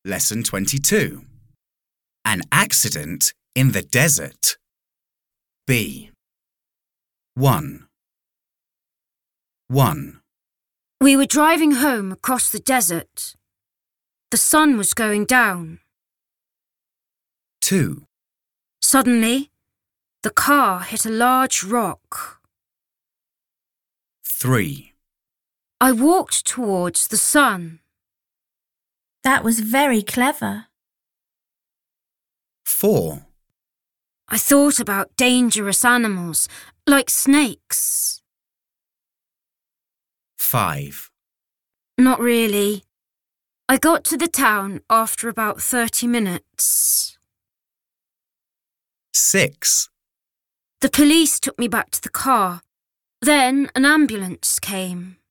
Lesson 22. An accident in the desert. B. 1. 1. We were driving home across the desert. The sun was going down. 2. Suddenly, the car hit a large rock. 3. I walked towards the sun. That was very clever. 4. I thought about dangerous animals, like snakes. 5. Not really. I got to the town after about 30 minutes. 6. The police took me back to the car. Then an ambulance came.